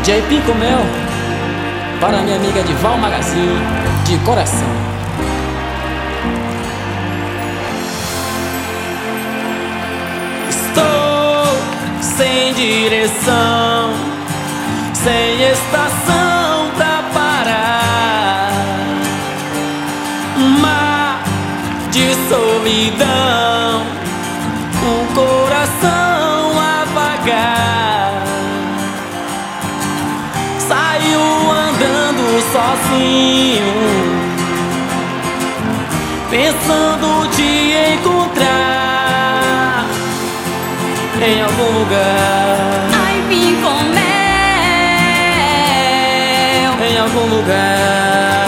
JP com mel, para minha amiga de Val Magazine, de coração. Estou sem direção, sem estação pra parar. Mar de solidão, um coração apagar. Saiu andando sozinho, pensando te encontrar em algum lugar. Ai, vim com mel, em algum lugar.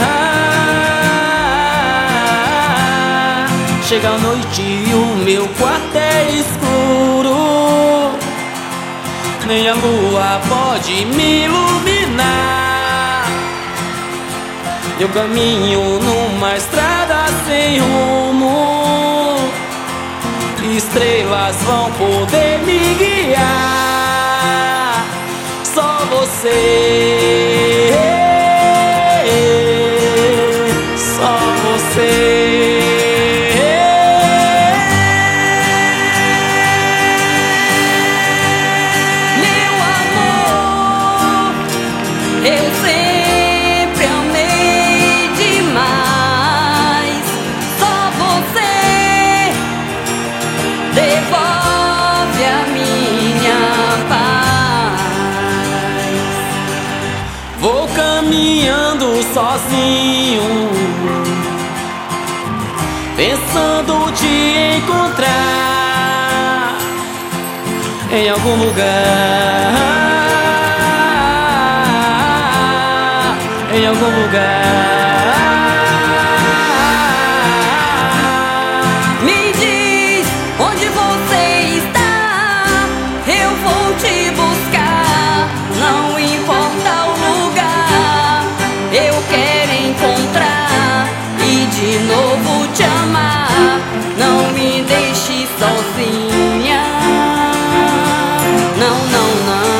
Chega a noite e o meu quarto é escuro, nem a lua pode me iluminar. Eu caminho numa estrada sem rumo, estrelas vão poder me guiar. Só você, só você. eu sempre amei demais. Só você devolve a minha paz. Vou caminhando sozinho, pensando te encontrar em algum lugar. Em algum lugar. Me diz onde você está, eu vou te buscar. Não importa o lugar, eu quero encontrar e de novo te amar. Não me deixe sozinha, não, não, não.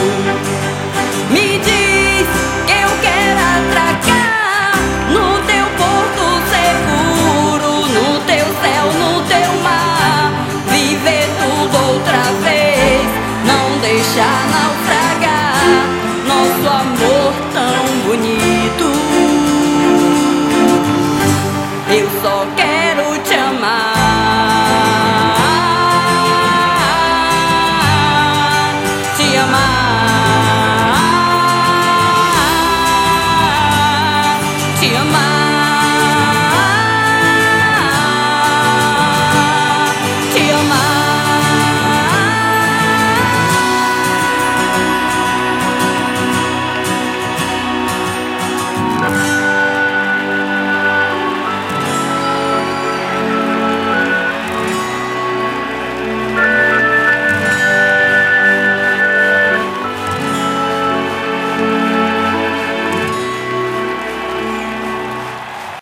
Me diz que eu quero atracar no teu porto seguro, no teu céu, no teu mar, viver tudo outra vez, não deixar naufragar nosso amor tão bonito. Eu só quero